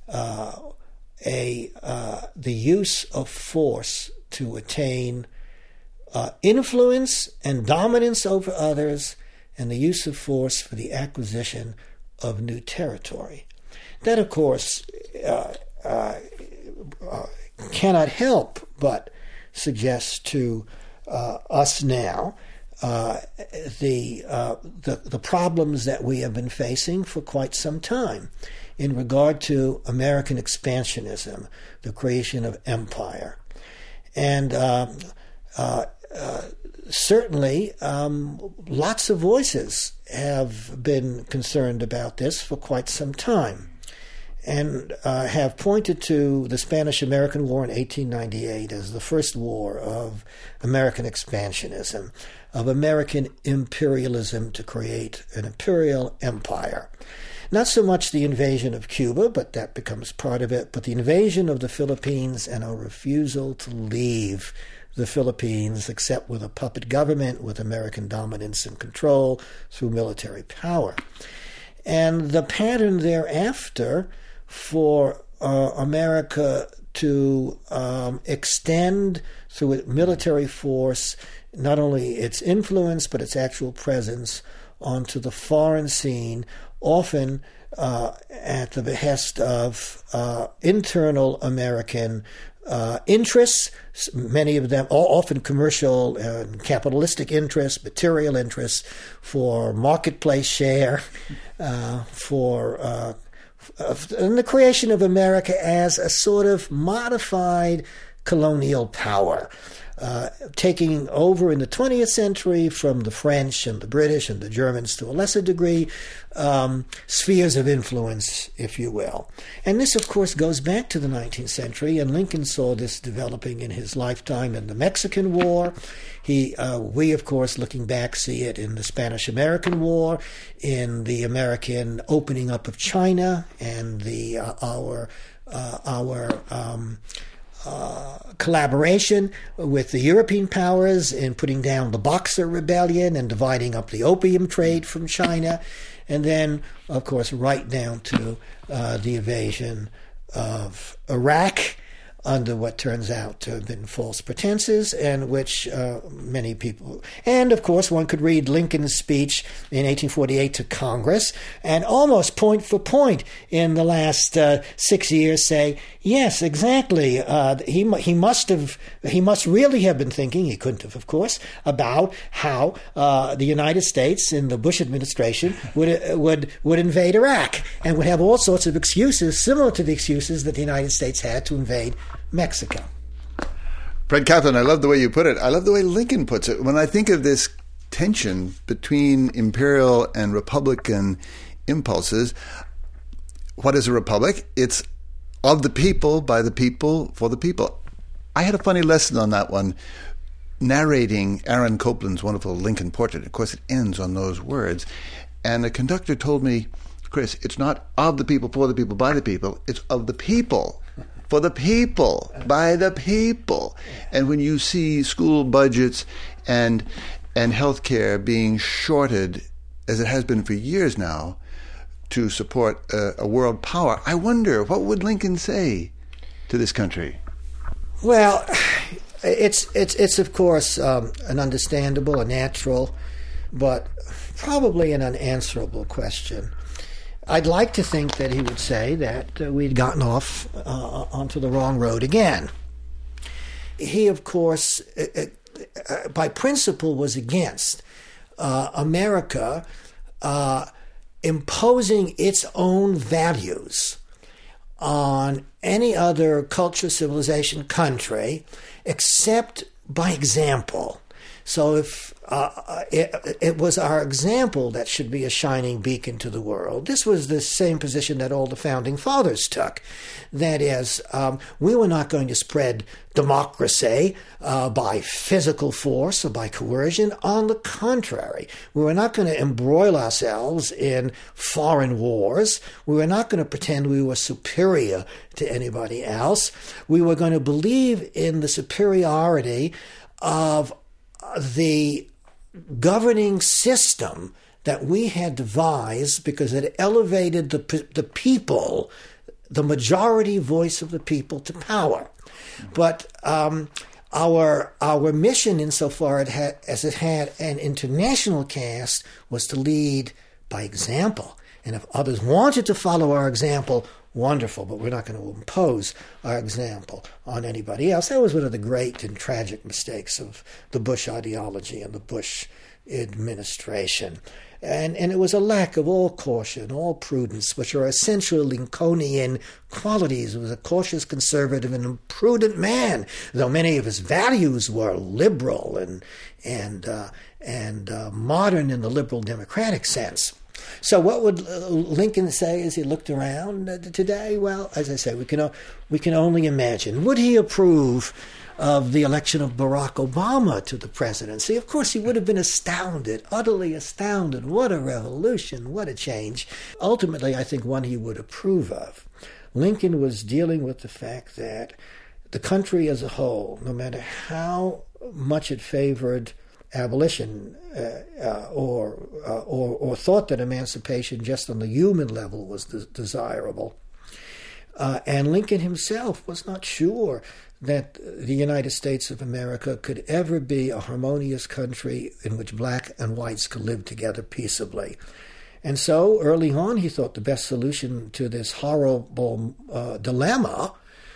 the use of force to attain influence and dominance over others, and the use of force for the acquisition of new territory. That, of course, cannot help but suggest to us now the problems that we have been facing for quite some time in regard to American expansionism, the creation of empire. And certainly lots of voices have been concerned about this for quite some time, and have pointed to the Spanish-American War in 1898 as the first war of American expansionism, of American imperialism to create an imperial empire. Not so much the invasion of Cuba, but that becomes part of it, but the invasion of the Philippines and a refusal to leave the Philippines except with a puppet government with American dominance and control through military power. And the pattern thereafter for America to extend through military force not only its influence but its actual presence onto the foreign scene, often at the behest of internal American interests, many of them often commercial and capitalistic interests, material interests, for marketplace share, for and the creation of America as a sort of modified colonial power, taking over in the 20th century from the French and the British and the Germans to a lesser degree, spheres of influence, if you will. And this, of course, goes back to the 19th century, and Lincoln saw this developing in his lifetime in the Mexican War. We, of course, looking back, see it in the Spanish-American War, in the American opening up of China, and our collaboration with the European powers in putting down the Boxer Rebellion and dividing up the opium trade from China, and then, of course, right down to the invasion of Iraq under what turns out to have been false pretenses, and which many people... And, of course, one could read Lincoln's speech in 1848 to Congress, and almost point for point in the last 6 years say, yes, exactly, he must really have been thinking, he couldn't have, of course, about how the United States in the Bush administration would invade Iraq, and would have all sorts of excuses similar to the excuses that the United States had to invade Mexico. Fred Kaplan, I love the way you put it. I love the way Lincoln puts it. When I think of this tension between imperial and republican impulses, what is a republic? It's of the people, by the people, for the people. I had a funny lesson on that one, narrating Aaron Copland's wonderful Lincoln portrait. Of course, it ends on those words. And the conductor told me, Chris, it's not of the people, for the people, by the people. It's of the people, for the people, by the people. And when you see school budgets and healthcare being shorted, as it has been for years now, to support a world power, I wonder, what would Lincoln say to this country? Well, it's of course an understandable, a natural, but probably an unanswerable question. I'd like to think that he would say that we'd gotten off onto the wrong road again. He, of course, by principle was against America imposing its own values on any other culture, civilization, country, except by example. So if it was our example that should be a shining beacon to the world, this was the same position that all the founding fathers took. That is, we were not going to spread democracy by physical force or by coercion. On the contrary, we were not going to embroil ourselves in foreign wars. We were not going to pretend we were superior to anybody else. We were going to believe in the superiority of the governing system that we had devised, because it elevated the people, the majority voice of the people, to power. But our mission, insofar as it had an international cast, was to lead by example. And if others wanted to follow our example, wonderful, but we're not going to impose our example on anybody else. That was one of the great and tragic mistakes of the Bush ideology and the Bush administration. And it was a lack of all caution, all prudence, which are essential Lincolnian qualities. He was a cautious conservative and a prudent man, though many of his values were liberal and modern in the liberal democratic sense. So what would Lincoln say as he looked around today? Well, as I say, we can only imagine. Would he approve of the election of Barack Obama to the presidency? Of course, he would have been astounded, utterly astounded. What a revolution, what a change. Ultimately, I think one he would approve of. Lincoln was dealing with the fact that the country as a whole, no matter how much it favored abolition or thought that emancipation just on the human level was desirable, and Lincoln himself was not sure that the United States of America could ever be a harmonious country in which black and whites could live together peaceably. And so early on he thought the best solution to this horrible dilemma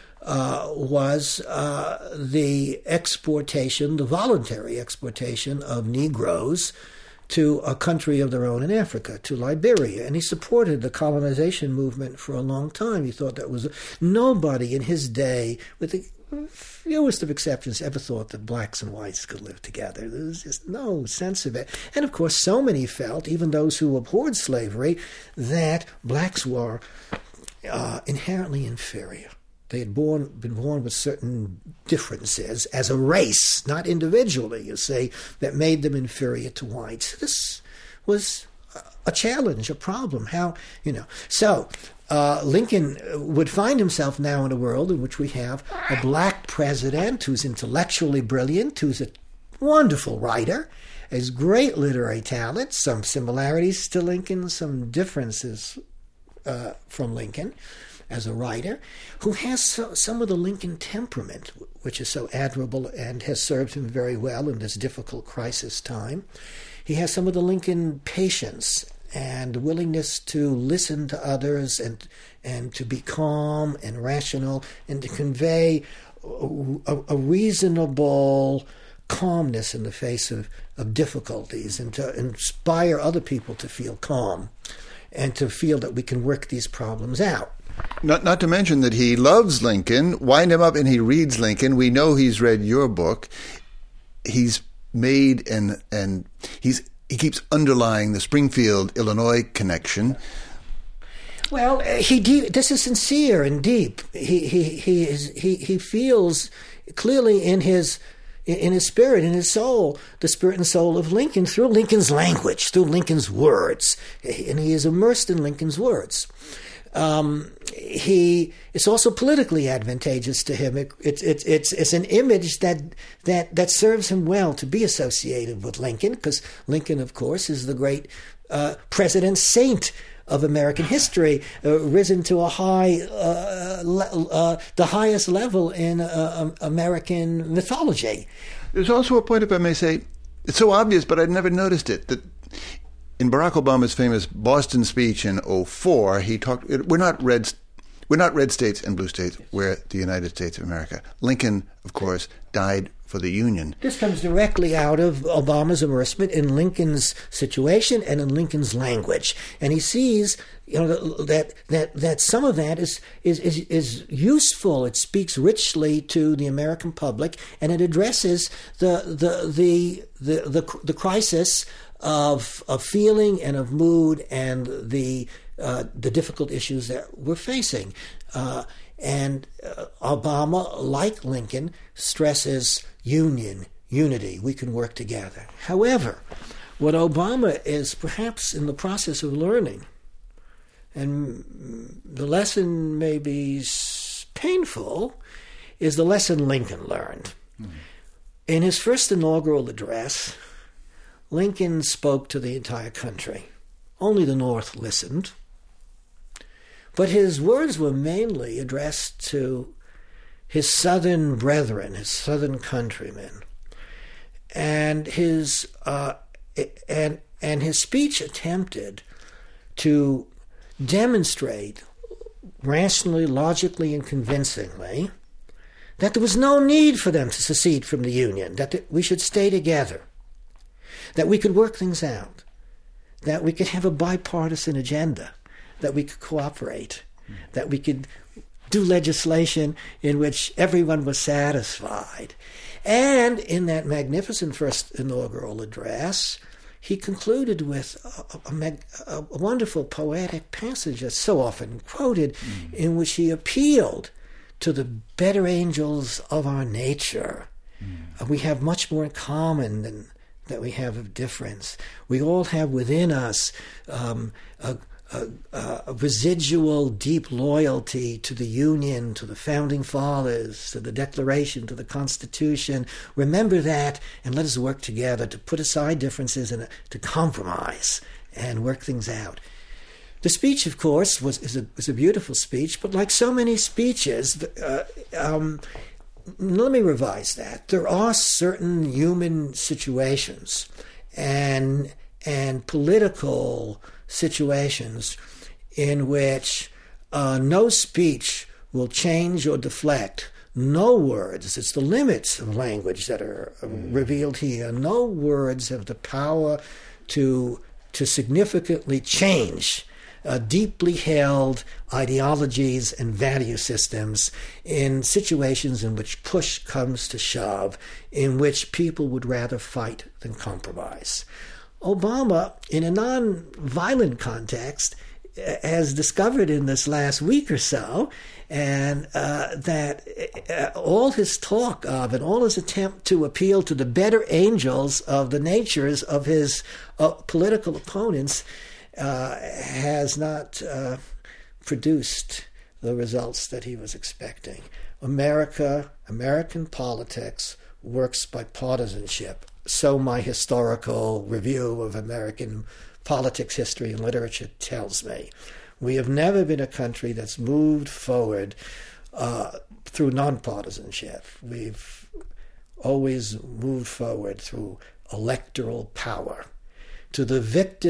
was the voluntary exportation of Negroes to a country of their own in Africa, to Liberia. And he supported the colonization movement for a long time. He thought that was nobody in his day, with the fewest of exceptions, ever thought that blacks and whites could live together. There was just no sense of it. And of course, so many felt, even those who abhorred slavery, that blacks were inherently inferior. They had been born with certain differences as a race, not individually, you see, that made them inferior to whites. This was a challenge, a problem. So Lincoln would find himself now in a world in which we have a black president who's intellectually brilliant, who's a wonderful writer, has great literary talent, some similarities to Lincoln, some differences from Lincoln as a writer, who has some of the Lincoln temperament, which is so admirable and has served him very well in this difficult crisis time. He has some of the Lincoln patience and willingness to listen to others and to be calm and rational and to convey a reasonable calmness in the face of difficulties and to inspire other people to feel calm and to feel that we can work these problems out. Not to mention that he loves Lincoln. Wind him up and he reads Lincoln. We know he's read your book. He's made and he keeps underlying the Springfield, Illinois connection. Well, this is sincere and deep. He feels clearly in his spirit, in his soul, the spirit and soul of Lincoln through Lincoln's language, through Lincoln's words, and he is immersed in Lincoln's words. It's also politically advantageous to him. It's an image that serves him well to be associated with Lincoln, because Lincoln, of course, is the great president saint of American history, risen to a the highest level in American mythology. There's also a point, if I may say, it's so obvious, but I'd never noticed it, that in Barack Obama's famous Boston speech in 2004, he talked, we're not red states and blue states, we're the United States of America. Lincoln, of course, died for the Union. This comes directly out of Obama's immersement in Lincoln's situation and in Lincoln's language. And he sees, that some of that is useful. It speaks richly to the American public, and it addresses the crisis of feeling and of mood and the difficult issues that we're facing. And Obama, like Lincoln, stresses unity. We can work together. However, what Obama is perhaps in the process of learning, and the lesson may be painful, is the lesson Lincoln learned. Mm-hmm. In his first inaugural address, Lincoln spoke to the entire country. Only the North listened. But his words were mainly addressed to his Southern brethren, his Southern countrymen. And his speech attempted to demonstrate rationally, logically, and convincingly that there was no need for them to secede from the Union, that we should stay together, that we could work things out, that we could have a bipartisan agenda, that we could cooperate, that we could do legislation in which everyone was satisfied. And in that magnificent first inaugural address, he concluded with a wonderful poetic passage that's so often quoted, in which he appealed to the better angels of our nature. We have much more in common than that we have of difference. We all have within us a residual deep loyalty to the Union, to the Founding Fathers, to the Declaration, to the Constitution. Remember that, and let us work together to put aside differences and to compromise and work things out. The speech, of course, was a beautiful speech, but like so many speeches, let me revise that. There are certain human situations and political situations in which no speech will change or deflect. No words, it's the limits of language that are revealed here. No words have the power to significantly change deeply held ideologies and value systems in situations in which push comes to shove, in which people would rather fight than compromise. Obama, in a non-violent context, has discovered in this last week or so, and that all his talk of and all his attempt to appeal to the better angels of the natures of his political opponents has not produced the results that he was expecting. American politics works by partisanship. So my historical review of American politics, history, and literature tells me. We have never been a country that's moved forward through nonpartisanship. We've always moved forward through electoral power. To the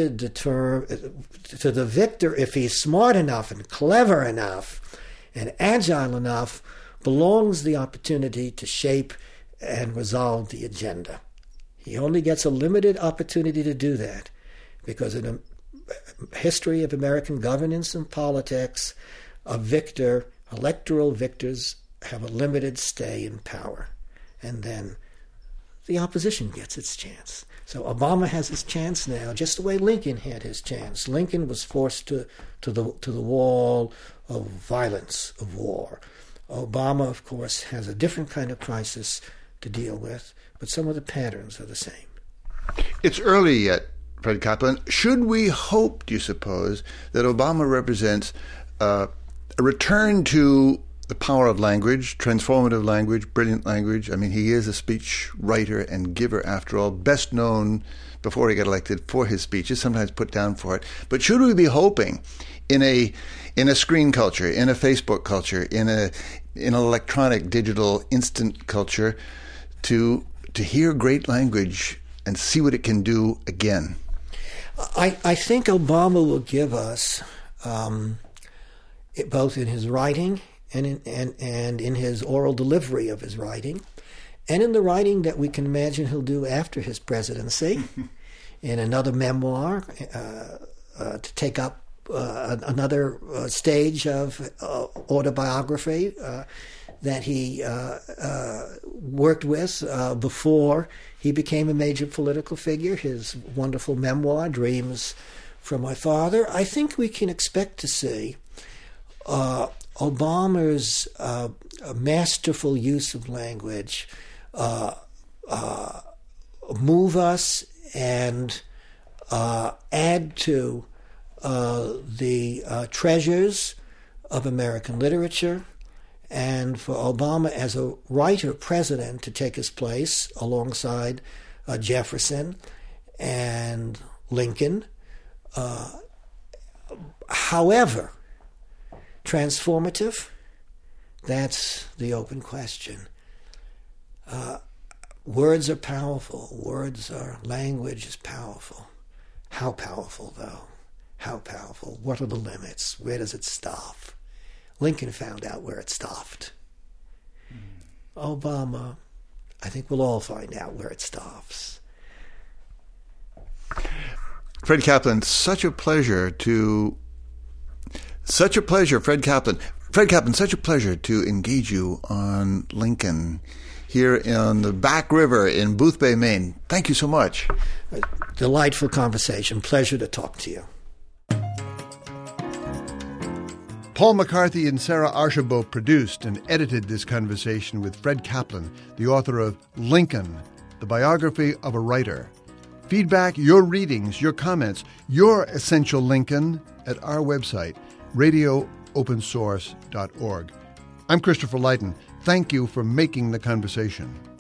victor, if he's smart enough and clever enough and agile enough, belongs the opportunity to shape and resolve the agenda. He only gets a limited opportunity to do that, because in a history of American governance and politics, electoral victors have a limited stay in power. And then the opposition gets its chance. So Obama has his chance now, just the way Lincoln had his chance. Lincoln was forced to the wall of violence, of war. Obama, of course, has a different kind of crisis to deal with, but some of the patterns are the same. It's early yet, Fred Kaplan. Should we hope, do you suppose, that Obama represents a return to the power of language, transformative language, brilliant language? I mean, he is a speech writer and giver, after all, best known before he got elected for his speeches, sometimes put down for it. But should we be hoping in a screen culture, in a Facebook culture, in an electronic, digital, instant culture, to hear great language and see what it can do again? I think Obama will give us, both in his writing and in his oral delivery of his writing, and in the writing that we can imagine he'll do after his presidency, in another memoir, to take up another stage of autobiography that he worked with before he became a major political figure, his wonderful memoir, Dreams from My Father. I think we can expect to see Obama's masterful use of language move us and add to the treasures of American literature, and for Obama as a writer-president to take his place alongside Jefferson and Lincoln. However transformative, that's the open question. Words are powerful. Language is powerful. How powerful, though? How powerful? What are the limits? Where does it stop? Lincoln found out where it stopped. Obama, I think we'll all find out where it stops. Fred Kaplan, Fred Kaplan. Fred Kaplan, such a pleasure to engage you on Lincoln here on the Back River in Boothbay, Maine. Thank you so much. A delightful conversation. Pleasure to talk to you. Paul McCarthy and Sarah Archambault produced and edited this conversation with Fred Kaplan, the author of Lincoln, the biography of a writer. Feedback, your readings, your comments, your essential Lincoln at our website, radioopensource.org. I'm Christopher Leighton. Thank you for making the conversation.